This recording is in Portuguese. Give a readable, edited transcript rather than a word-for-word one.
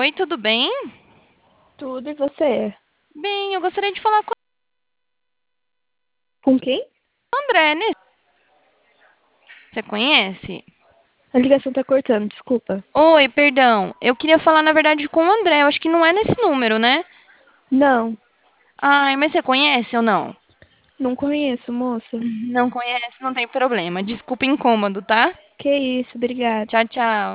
Oi, tudo bem? Tudo e você? Bem, eu gostaria de falar com Com quem? o André, né? Você conhece? A ligação tá cortando, desculpa. Oi, perdão. Eu queria falar, na verdade, com o André. Eu acho que não é nesse número, né? Não, Ai, mas você conhece ou não? não conheço, moça. Não conhece, não tem problema. Desculpa o incômodo, tá? Que isso, obrigada. Tchau, tchau.